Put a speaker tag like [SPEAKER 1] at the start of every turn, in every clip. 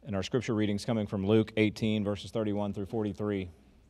[SPEAKER 1] And our scripture reading is coming from Luke 18, verses 31 through 43.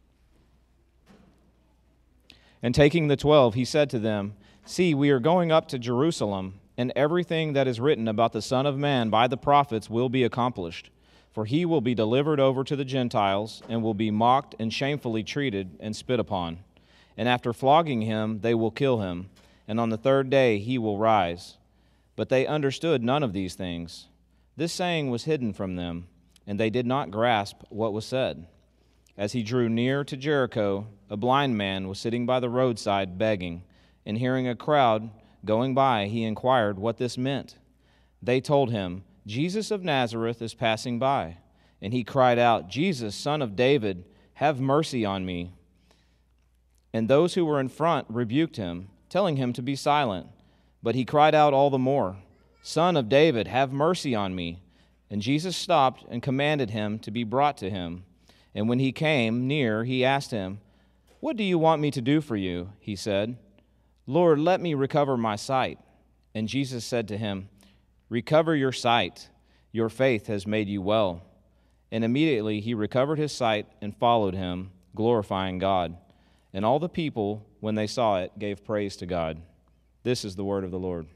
[SPEAKER 1] And taking the 12, he said to them, "See, we are going up to Jerusalem, and everything that is written about the Son of Man by the prophets will be accomplished. For he will be delivered over to the Gentiles, and will be mocked and shamefully treated and spit upon. And after flogging him, they will kill him, and on the third day he will rise." But they understood none of these things. This saying was hidden from them, and they did not grasp what was said. As he drew near to Jericho, a blind man was sitting by the roadside begging, and hearing a crowd going by, he inquired what this meant. They told him, "Jesus of Nazareth is passing by." And he cried out, "Jesus, Son of David, have mercy on me." And those who were in front rebuked him, telling him to be silent. But he cried out all the more, "Son of David, have mercy on me." And Jesus stopped and commanded him to be brought to him. And when he came near, he asked him, "What do you want me to do for you?" He said, "Lord, let me recover my sight." And Jesus said to him, "Recover your sight. Your faith has made you well." And immediately he recovered his sight and followed him, glorifying God. And all the people, when they saw it, gave praise to God. This is the word of the Lord.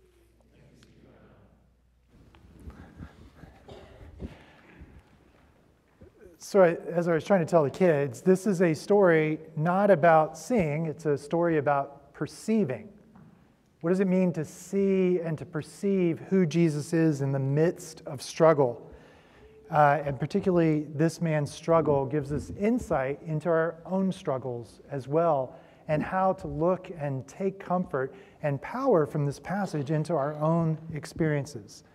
[SPEAKER 2] So as I was trying to tell the kids, this is a story not about seeing, it's a story about perceiving. What does it mean to see and to perceive who Jesus is in the midst of struggle? And particularly this man's struggle gives us insight into our own struggles as well, and how to look and take comfort and power from this passage into our own experiences.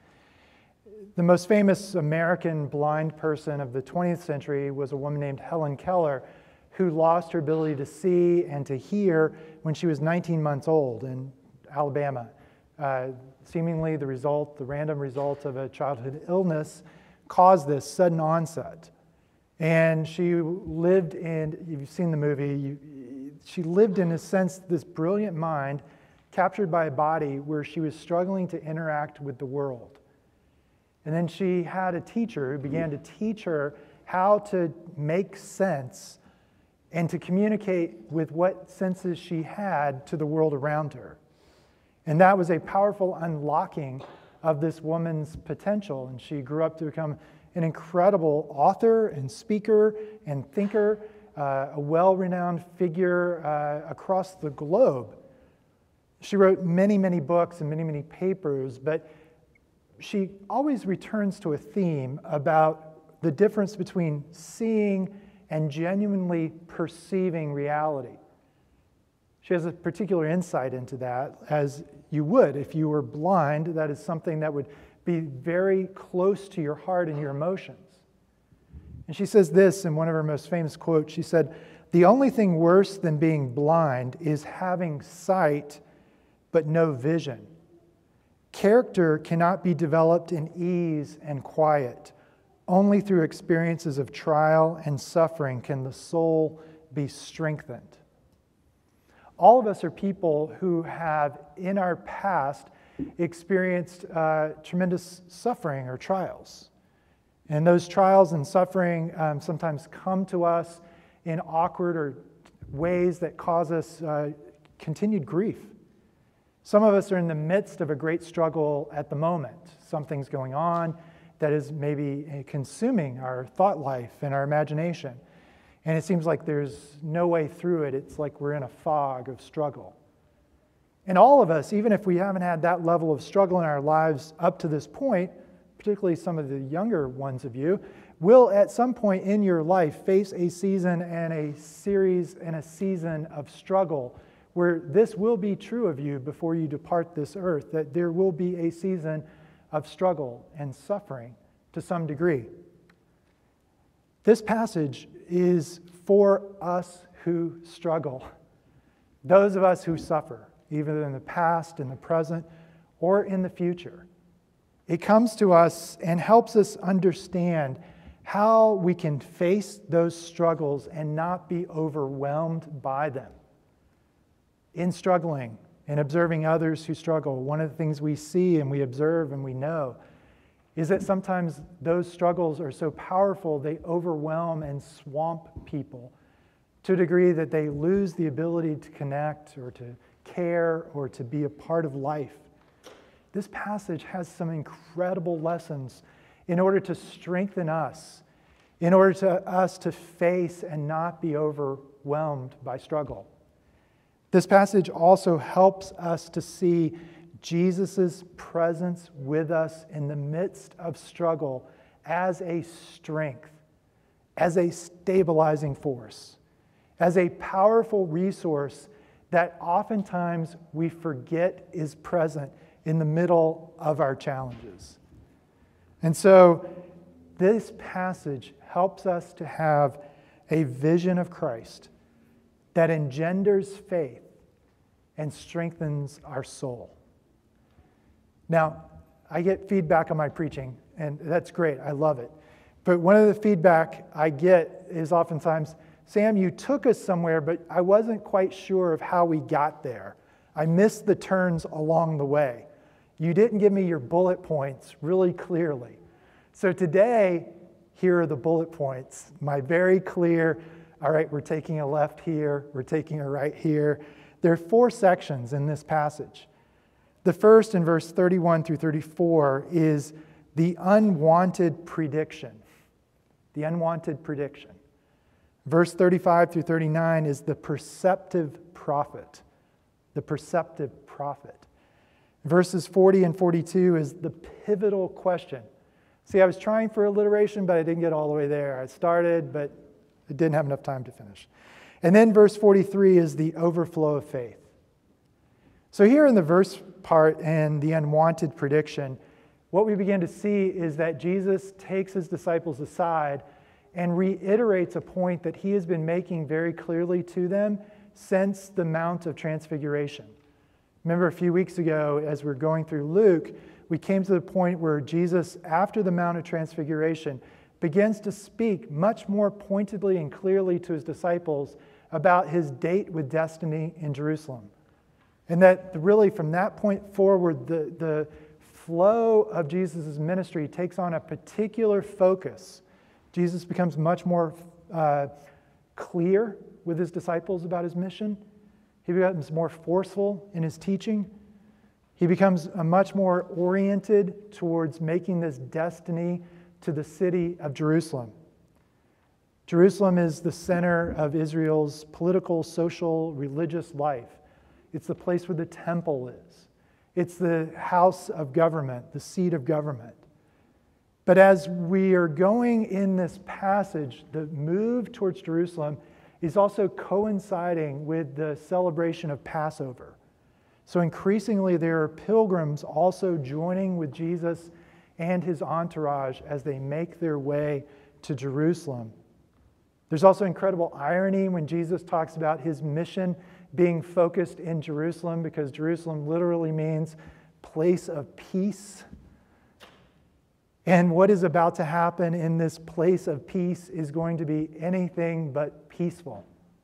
[SPEAKER 2] The most famous American blind person of the 20th century was a woman named Helen Keller, who lost her ability to see and to hear when she was 19 months old in Alabama. Seemingly the random result of a childhood illness caused this sudden onset. And she lived in, you've seen the movie, she lived in a sense this brilliant mind captured by a body where she was struggling to interact with the world. And then she had a teacher who began to teach her how to make sense and to communicate with what senses she had to the world around her. And that was a powerful unlocking of this woman's potential. And she grew up to become an incredible author and speaker and thinker, a well-renowned figure across the globe. She wrote many, many books and many, many papers, but she always returns to a theme about the difference between seeing and genuinely perceiving reality. She has a particular insight into that, as you would if you were blind. That is something that would be very close to your heart and your emotions. And she says this in one of her most famous quotes. She said, "The only thing worse than being blind is having sight but no vision. Character cannot be developed in ease and quiet. Only through experiences of trial and suffering can the soul be strengthened." All of us are people who have, in our past, experienced tremendous suffering or trials. And those trials and suffering sometimes come to us in awkward or ways that cause us continued grief. Some of us are in the midst of a great struggle at the moment. Something's going on that is maybe consuming our thought life and our imagination. And it seems like there's no way through it. It's like we're in a fog of struggle. And all of us, even if we haven't had that level of struggle in our lives up to this point, particularly some of the younger ones of you, will at some point in your life face a season and a series and a season of struggle where this will be true of you before you depart this earth, that there will be a season of struggle and suffering to some degree. This passage is for us who struggle, those of us who suffer, either in the past, in the present, or in the future. It comes to us and helps us understand how we can face those struggles and not be overwhelmed by them. In struggling and observing others who struggle, one of the things we see and we observe and we know is that sometimes those struggles are so powerful they overwhelm and swamp people to a degree that they lose the ability to connect or to care or to be a part of life. This passage has some incredible lessons in order to strengthen us, in order to us to face and not be overwhelmed by struggle. This passage also helps us to see Jesus' presence with us in the midst of struggle as a strength, as a stabilizing force, as a powerful resource that oftentimes we forget is present in the middle of our challenges. And so this passage helps us to have a vision of Christ that engenders faith and strengthens our soul. Now, I get feedback on my preaching, and that's great. I love it. But one of the feedback I get is oftentimes, Sam, you took us somewhere, but I wasn't quite sure of how we got there. I missed the turns along the way. You didn't give me your bullet points really clearly. So today, here are the bullet points. My very clear, all right, we're taking a left here, we're taking a right here. There are 4 sections in this passage. The first, in verse 31 through 34, is the unwanted prediction. The unwanted prediction. Verse 35 through 39 is the perceptive prophet. The perceptive prophet. Verses 40 and 42 is the pivotal question. See, I was trying for alliteration, but I didn't get all the way there. I started, but I didn't have enough time to finish. And then verse 43 is the overflow of faith. So here in the verse part and the unwanted prediction, what we begin to see is that Jesus takes his disciples aside and reiterates a point that he has been making very clearly to them since the Mount of Transfiguration. Remember a few weeks ago, as we're going through Luke, we came to the point where Jesus, after the Mount of Transfiguration, begins to speak much more pointedly and clearly to his disciples about his date with destiny in Jerusalem. And that really from that point forward, the flow of Jesus' ministry takes on a particular focus. Jesus becomes much more clear with his disciples about his mission. He becomes more forceful in his teaching. He becomes much more oriented towards making this destiny to the city of Jerusalem. Jerusalem is the center of Israel's political, social, religious life. It's the place where the temple is. It's the house of government, the seat of government. But as we are going in this passage, the move towards Jerusalem is also coinciding with the celebration of Passover. So increasingly, there are pilgrims also joining with Jesus and his entourage as they make their way to Jerusalem. There's also incredible irony when Jesus talks about his mission being focused in Jerusalem, because Jerusalem literally means place of peace. And what is about to happen in this place of peace is going to be anything but peaceful.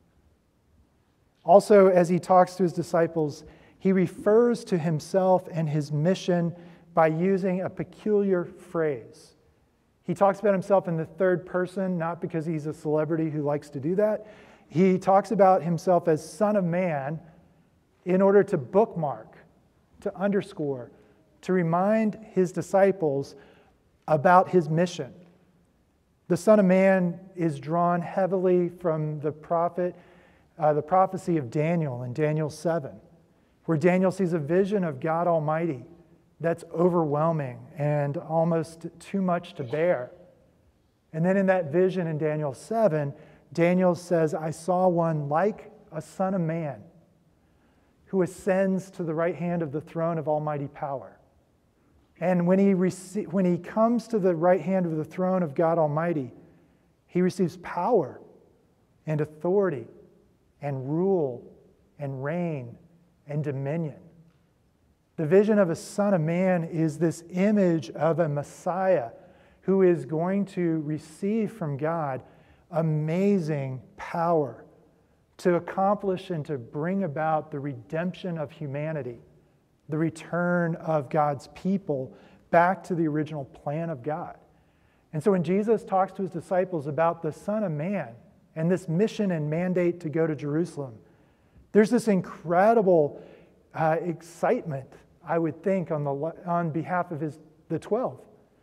[SPEAKER 2] Also, as he talks to his disciples, he refers to himself and his mission by using a peculiar phrase. He talks about himself in the third person, not because he's a celebrity who likes to do that. He talks about himself as Son of Man in order to bookmark, to underscore, to remind his disciples about his mission. The Son of Man is drawn heavily from the prophecy of Daniel in Daniel 7, where Daniel sees a vision of God Almighty that's overwhelming and almost too much to bear. And then in that vision in Daniel 7, Daniel says, I saw one like a son of man who ascends to the right hand of the throne of almighty power. And when he comes to the right hand of the throne of God Almighty, he receives power and authority and rule and reign and dominion. The vision of a son of man is this image of a Messiah who is going to receive from God amazing power to accomplish and to bring about the redemption of humanity, the return of God's people back to the original plan of God. And so when Jesus talks to his disciples about the Son of Man and this mission and mandate to go to Jerusalem, there's this incredible excitement, I would think, on behalf of the 12.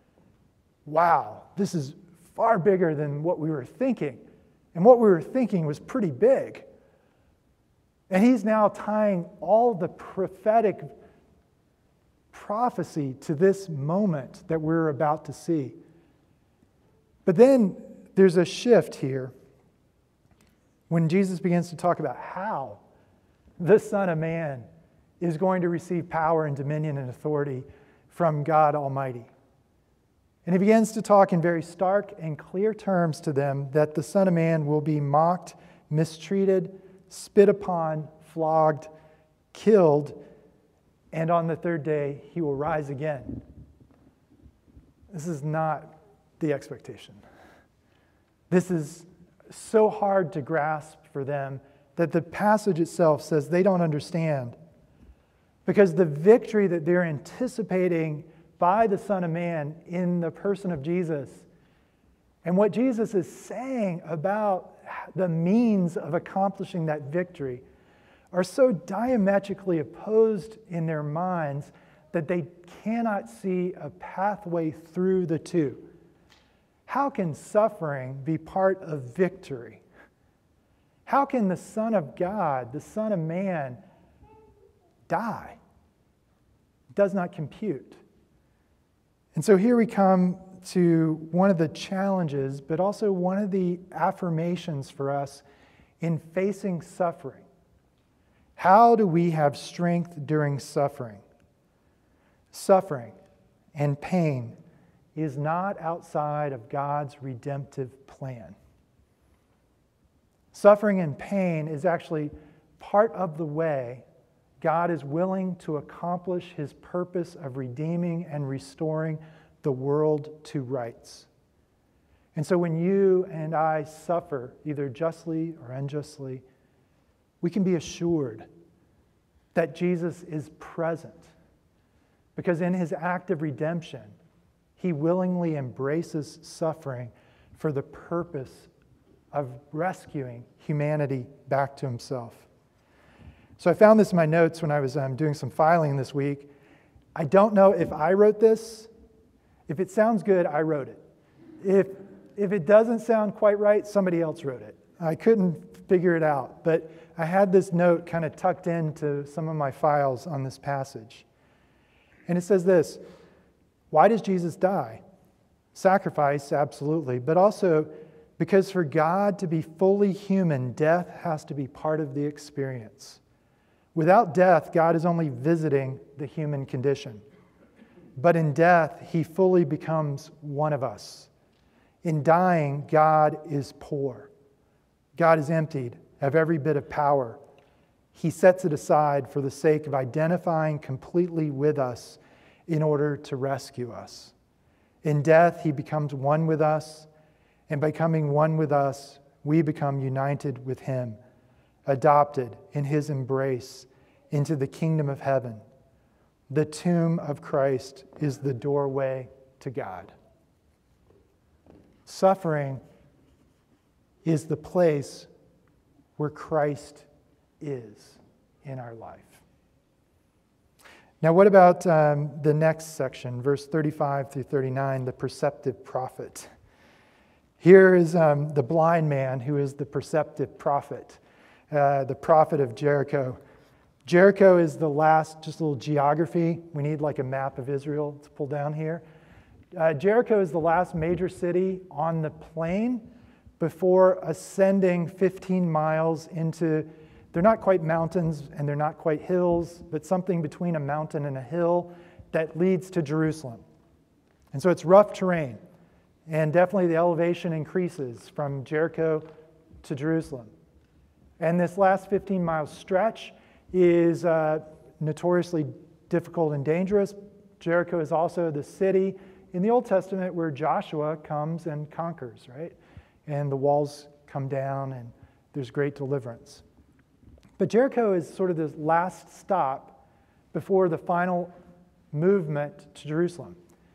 [SPEAKER 2] Wow, this is far bigger than what we were thinking. And what we were thinking was pretty big. And he's now tying all the prophetic prophecy to this moment that we're about to see. But then there's a shift here when Jesus begins to talk about how the Son of Man is going to receive power and dominion and authority from God Almighty. And he begins to talk in very stark and clear terms to them that the Son of Man will be mocked, mistreated, spit upon, flogged, killed, and on the third day he will rise again. This is not the expectation. This is so hard to grasp for them that the passage itself says they don't understand. Because the victory that they're anticipating by the Son of Man in the person of Jesus, and what Jesus is saying about the means of accomplishing that victory, are so diametrically opposed in their minds that they cannot see a pathway through the two. How can suffering be part of victory? How can the Son of God, the Son of Man, die? It does not compute. And so here we come to one of the challenges, but also one of the affirmations for us in facing suffering. How do we have strength during suffering? Suffering and pain is not outside of God's redemptive plan. Suffering and pain is actually part of the way God is willing to accomplish his purpose of redeeming and restoring the world to rights. And so when you and I suffer, either justly or unjustly, we can be assured that Jesus is present. Because in his act of redemption, he willingly embraces suffering for the purpose of rescuing humanity back to himself. So I found this in my notes when I was doing some filing this week. I don't know if I wrote this. If it sounds good, I wrote it. If it doesn't sound quite right, somebody else wrote it. I couldn't figure it out, but I had this note kind of tucked into some of my files on this passage. And it says this: why does Jesus die? Sacrifice, absolutely, but also because for God to be fully human, death has to be part of the experience. Without death, God is only visiting the human condition. But in death, he fully becomes one of us. In dying, God is poor. God is emptied of every bit of power. He sets it aside for the sake of identifying completely with us in order to rescue us. In death, he becomes one with us, and by becoming one with us, we become united with him, adopted in his embrace into the kingdom of heaven. The tomb of Christ is the doorway to God. Suffering is the place where Christ is in our life. Now, what about the next section, verse 35 through 39, the perceptive prophet? Here is the blind man who is the perceptive prophet, the prophet of Jericho. Jericho is the last, just a little geography. We need like a map of Israel to pull down here. Jericho is the last major city on the plain before ascending 15 miles into, they're not quite mountains and they're not quite hills, but something between a mountain and a hill that leads to Jerusalem. And so it's rough terrain. And definitely the elevation increases from Jericho to Jerusalem. And this last 15-mile stretch is notoriously difficult and dangerous. Jericho is also the city in the Old Testament where Joshua comes and conquers, right? And the walls come down and there's great deliverance. But Jericho is sort of the last stop before the final movement to Jerusalem.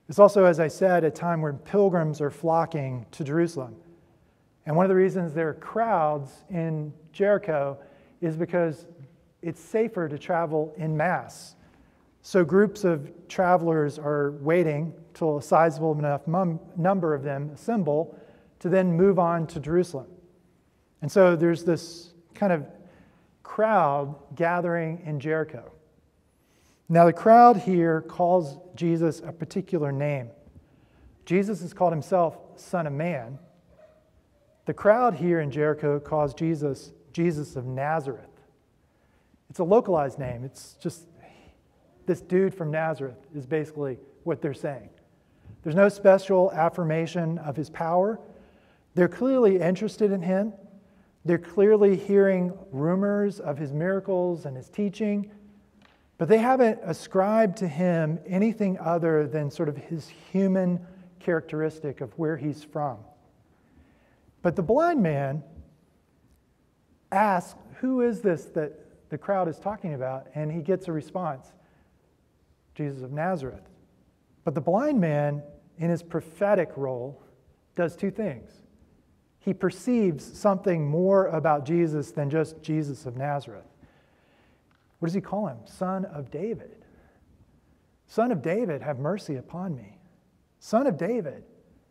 [SPEAKER 2] It's also, as I said, a time when pilgrims are flocking to Jerusalem. And one of the reasons there are crowds in Jericho is because it's safer to travel in mass. So groups of travelers are waiting till a sizable enough number of them assemble to then move on to Jerusalem. And so there's this kind of crowd gathering in Jericho. Now the crowd here calls Jesus a particular name. Jesus has called himself Son of Man. The crowd here in Jericho calls Jesus Jesus of Nazareth. It's a localized name. It's just this dude from Nazareth is basically what they're saying. There's no special affirmation of his power. They're clearly interested in him. They're clearly hearing rumors of his miracles and his teaching, but they haven't ascribed to him anything other than sort of his human characteristic of where he's from. But the blind man asks, who is this that the crowd is talking about? And he gets a response, Jesus of Nazareth. But the blind man, in his prophetic role, does two things. He perceives something more about Jesus than just Jesus of Nazareth. What does he call him? Son of David. Son of David, have mercy upon me. Son of David.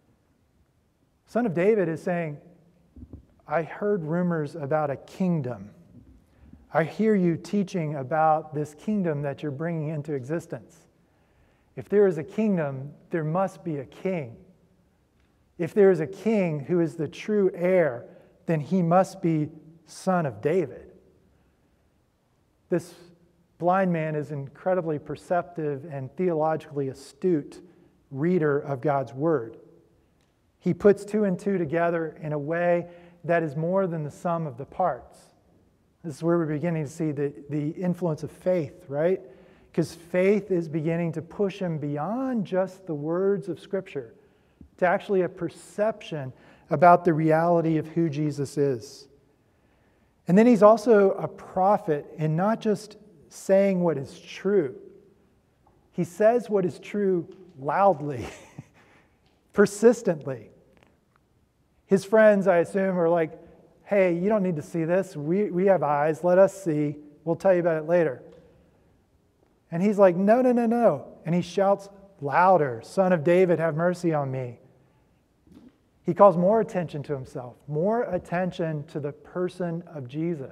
[SPEAKER 2] Son of David is saying, I heard rumors about a kingdom. I hear you teaching about this kingdom that you're bringing into existence. If there is a kingdom, there must be a king. If there is a king who is the true heir, then he must be Son of David. This blind man is an incredibly perceptive and theologically astute reader of God's word. He puts two and two together in a way that is more than the sum of the parts. This is where we're beginning to see the influence of faith, right? Because faith is beginning to push him beyond just the words of Scripture to actually a perception about the reality of who Jesus is. And then he's also a prophet in not just saying what is true. He says what is true loudly, persistently. His friends, I assume, are like, hey, you don't need to see this. We have eyes. Let us see. We'll tell you about it later. And he's like, no. And he shouts louder, Son of David, have mercy on me. He calls more attention to himself, more attention to the person of Jesus.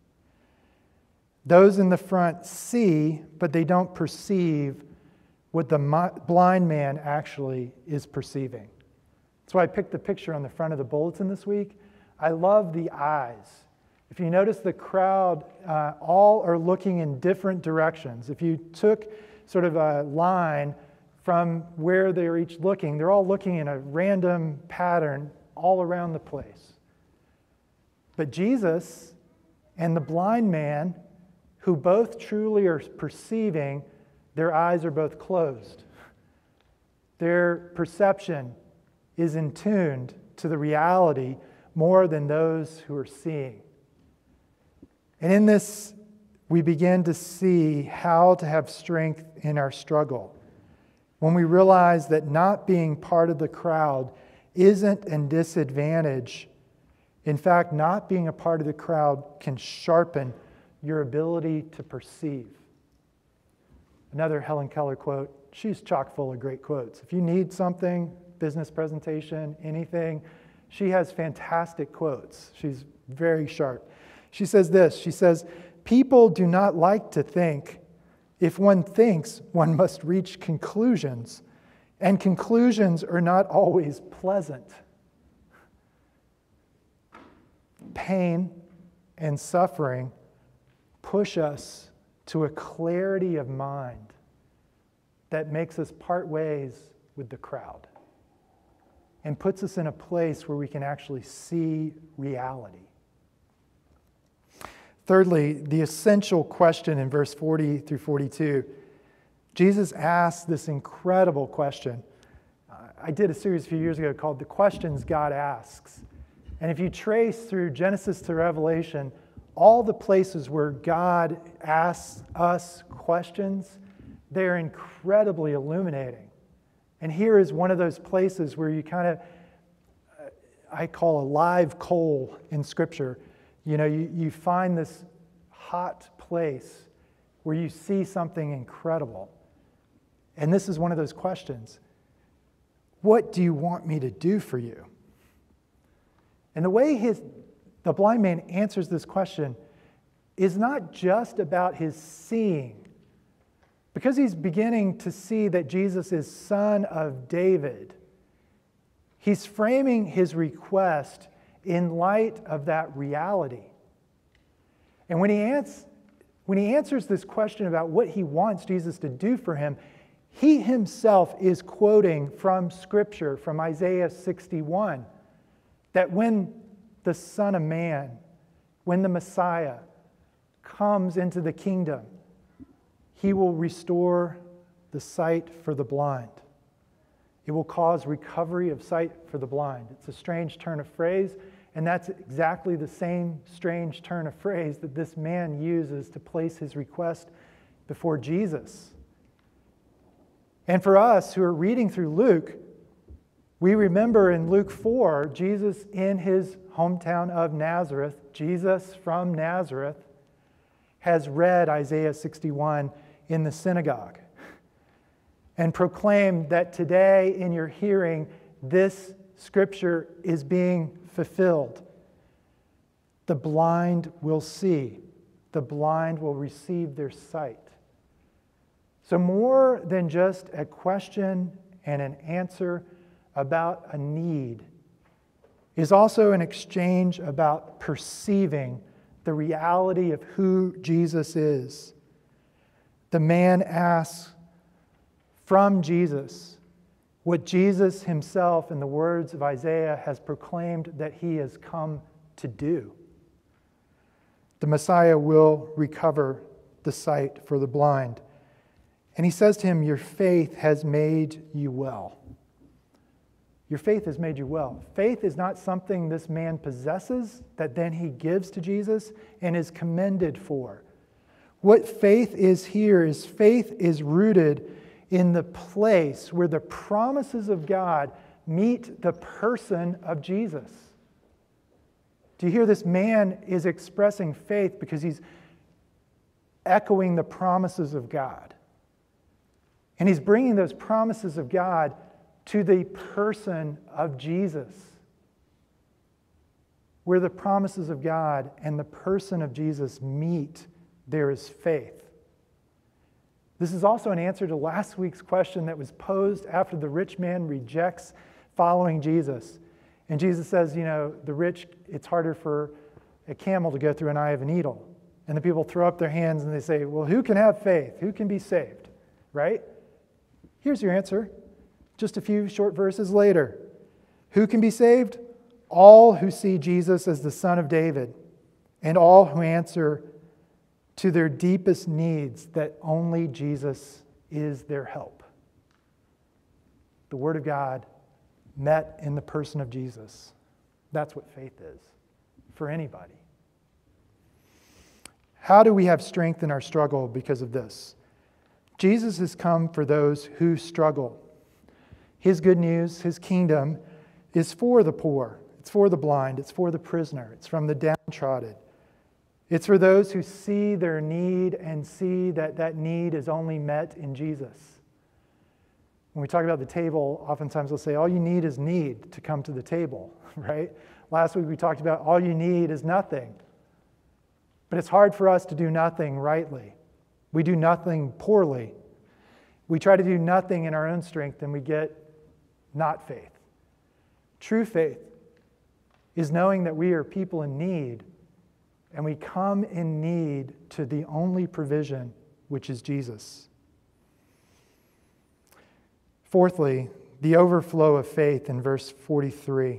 [SPEAKER 2] Those in the front see, but they don't perceive what the blind man actually is perceiving. That's why I picked the picture on the front of the bulletin this week. I love the eyes. If you notice, the crowd all are looking in different directions. If you took sort of a line from where they're each looking, they're all looking in a random pattern all around the place. But Jesus and the blind man, who both truly are perceiving, their eyes are both closed. Their perception is in tune to the reality more than those who are seeing. And in this, we begin to see how to have strength in our struggle. When we realize that not being part of the crowd isn't a disadvantage. In fact, not being a part of the crowd can sharpen your ability to perceive. Another Helen Keller quote. She's chock full of great quotes. If you need something, business presentation, anything, she has fantastic quotes. She's very sharp. She says this, she says, people do not like to think. If one thinks, one must reach conclusions, and conclusions are not always pleasant. Pain and suffering push us to a clarity of mind that makes us part ways with the crowd and puts us in a place where we can actually see reality. Thirdly, the essential question in verse 40 through 42. Jesus asks this incredible question. I did a series a few years ago called The Questions God Asks. And if you trace through Genesis to Revelation, all the places where God asks us questions, they're incredibly illuminating And here is one of those places where you kind of, I call a live coal in Scripture. You know, you find this hot place where you see something incredible. And this is one of those questions. What do you want me to do for you? And the way the blind man answers this question is not just about his seeing. Because he's beginning to see that Jesus is Son of David, he's framing his request in light of that reality. And when he answers this question about what he wants Jesus to do for him, he himself is quoting from Scripture, from Isaiah 61, that when the Son of Man, when the Messiah comes into the kingdom, he will restore the sight for the blind. It will cause recovery of sight for the blind. It's a strange turn of phrase, and that's exactly the same strange turn of phrase that this man uses to place his request before Jesus. And for us who are reading through Luke, we remember in Luke 4, Jesus in his hometown of Nazareth, Jesus from Nazareth, has read Isaiah 61 in the synagogue and proclaimed that today in your hearing, this scripture is being fulfilled. The blind will see. The blind will receive their sight. So more than just a question and an answer about a need is also an exchange about perceiving the reality of who Jesus is. The man asks from Jesus what Jesus himself, in the words of Isaiah, has proclaimed that he has come to do. The Messiah will recover the sight for the blind. And he says to him, your faith has made you well. Your faith has made you well. Faith is not something this man possesses that then he gives to Jesus and is commended for. What faith is here is faith is rooted in the place where the promises of God meet the person of Jesus. Do you hear this man is expressing faith because he's echoing the promises of God. And he's bringing those promises of God to the person of Jesus. Where the promises of God and the person of Jesus meet, there is faith. This is also an answer to last week's question that was posed after the rich man rejects following Jesus. And Jesus says, you know, the rich, it's harder for a camel to go through an eye of a needle. And the people throw up their hands and they say, well, who can have faith? Who can be saved? Right? Here's your answer. Just a few short verses later. Who can be saved? All who see Jesus as the Son of David, and all who answer to their deepest needs that only Jesus is their help. The Word of God met in the person of Jesus. That's what faith is for anybody. How do we have strength in our struggle because of this? Jesus has come for those who struggle. His good news, his kingdom, is for the poor. It's for the blind. It's for the prisoner. It's from the downtrodden. It's for those who see their need and see that that need is only met in Jesus. When we talk about the table, oftentimes we'll say, all you need is need to come to the table, right? Last week we talked about all you need is nothing. But it's hard for us to do nothing rightly. We do nothing poorly. We try to do nothing in our own strength and we get not faith. True faith is knowing that we are people in need and we come in need to the only provision, which is Jesus. Fourthly, the overflow of faith in verse 43.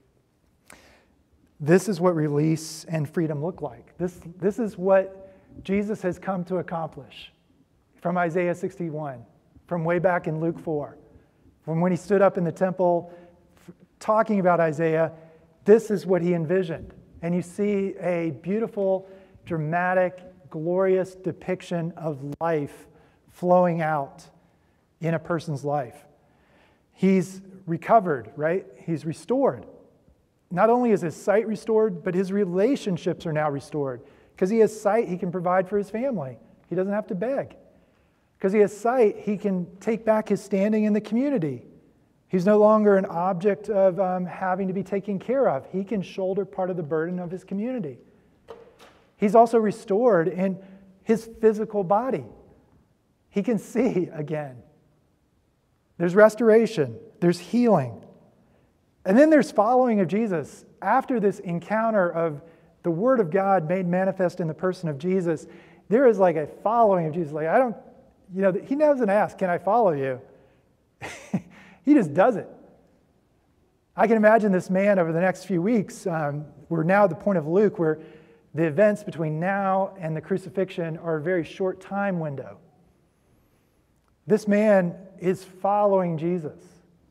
[SPEAKER 2] This is what release and freedom look like. This is what Jesus has come to accomplish from Isaiah 61, from way back in Luke 4. From when he stood up in the temple talking about Isaiah, this is what he envisioned. And you see a beautiful, dramatic, glorious depiction of life flowing out in a person's life. He's recovered, right? He's restored. Not only is his sight restored, but his relationships are now restored. Because he has sight, he can provide for his family. He doesn't have to beg. Because he has sight, he can take back his standing in the community. He's no longer an object of having to be taken care of. He can shoulder part of the burden of his community. He's also restored in his physical body. He can see again. There's restoration. There's healing. And then there's following of Jesus. After this encounter of the Word of God made manifest in the person of Jesus, there is like a following of Jesus. Like, he doesn't ask, can I follow you? He just does it. I can imagine this man over the next few weeks. We're now at the point of Luke where the events between now and the crucifixion are a very short time window. This man is following Jesus.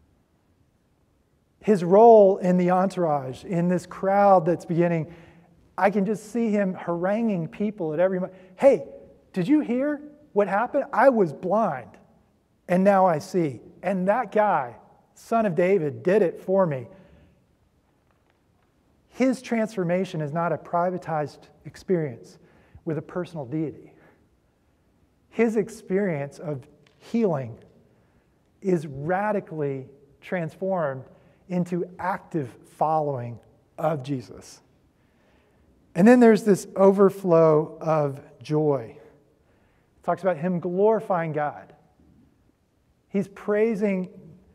[SPEAKER 2] His role in the entourage, in this crowd that's beginning, I can just see him haranguing people at every moment. Hey, did you hear what happened? I was blind, and now I see. And that guy, son of David, did it for me. His transformation is not a privatized experience with a personal deity. His experience of healing is radically transformed into active following of Jesus. And then there's this overflow of joy. It talks about him glorifying God. He's praising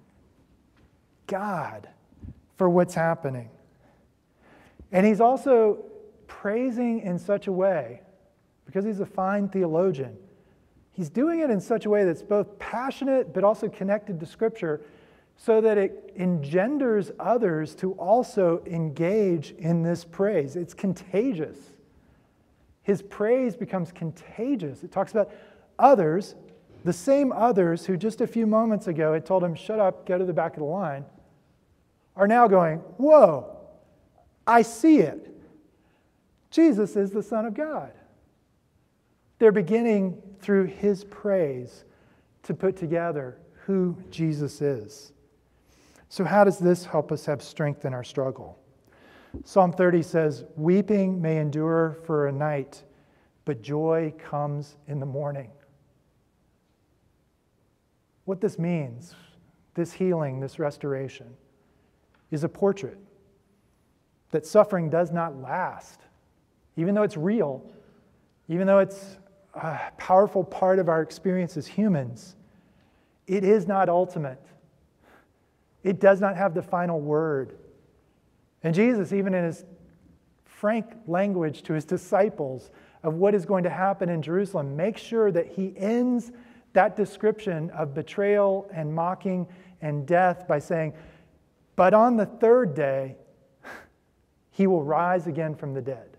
[SPEAKER 2] God for what's happening. And he's also praising in such a way, because he's a fine theologian, he's doing it in such a way that's both passionate but also connected to Scripture, so that it engenders others to also engage in this praise. It's contagious. His praise becomes contagious. It talks about others, the same others who just a few moments ago had told him, shut up, go to the back of the line, are now going, whoa, I see it. Jesus is the Son of God. They're beginning through his praise to put together who Jesus is. So how does this help us have strength in our struggle? Psalm 30 says, weeping may endure for a night, but joy comes in the morning. What this means, this healing, this restoration, is a portrait that suffering does not last. Even though it's real, even though it's a powerful part of our experience as humans, it is not ultimate. It does not have the final word. And Jesus, even in his frank language to his disciples of what is going to happen in Jerusalem, makes sure that he ends that description of betrayal and mocking and death by saying, but on the third day, he will rise again from the dead.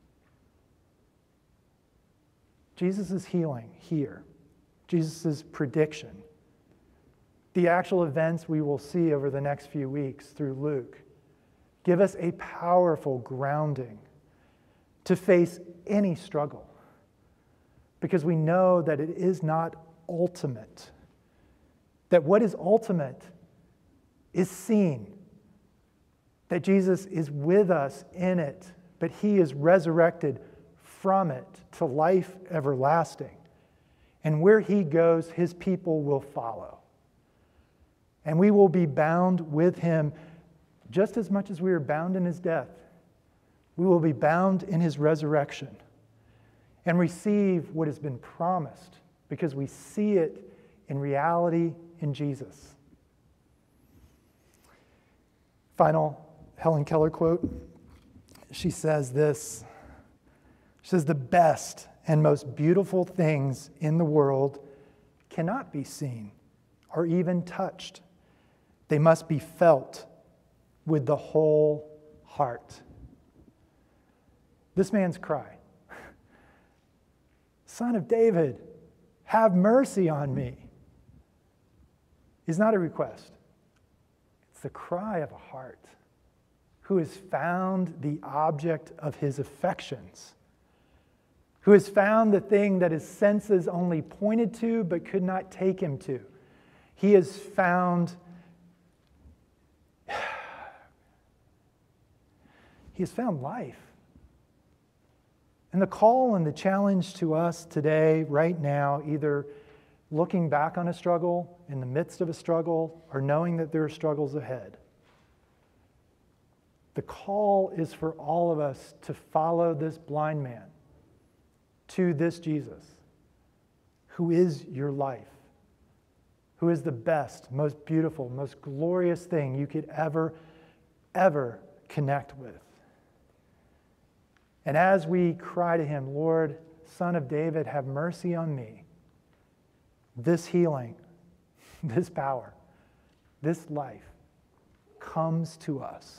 [SPEAKER 2] Jesus' healing here, Jesus' prediction, the actual events we will see over the next few weeks through Luke, give us a powerful grounding to face any struggle, because we know that it is not ultimate, that what is ultimate is seen, that Jesus is with us in it, but he is resurrected from it to life everlasting. And where he goes, his people will follow. And we will be bound with him just as much as we are bound in his death. We will be bound in his resurrection and receive what has been promised because we see it in reality in Jesus. Final Helen Keller quote. She says this. She says, the best and most beautiful things in the world cannot be seen or even touched. They must be felt with the whole heart. This man's cry, Son of David, have mercy on me, is not a request. It's the cry of a heart who has found the object of his affections, who has found the thing that his senses only pointed to but could not take him to. He has found he has found life. And the call and the challenge to us today, right now, either looking back on a struggle, in the midst of a struggle, or knowing that there are struggles ahead, the call is for all of us to follow this blind man to this Jesus, who is your life, who is the best, most beautiful, most glorious thing you could ever connect with. And as we cry to him, Lord, Son of David, have mercy on me, this healing, this power, this life comes to us.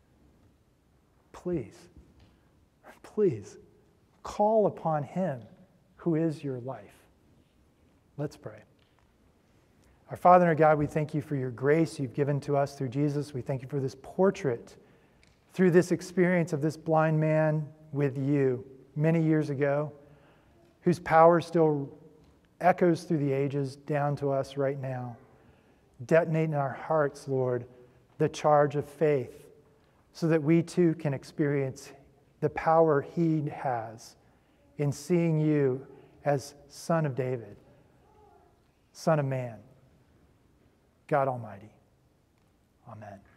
[SPEAKER 2] Please call upon him who is your life. Let's pray. Our Father and our God, we thank you for your grace you've given to us through Jesus. We thank you for this portrait, through this experience of this blind man with you many years ago, whose power still echoes through the ages down to us right now. Detonate in our hearts, Lord, the charge of faith, so that we too can experience the power he has in seeing you as Son of David, Son of Man, God Almighty. Amen.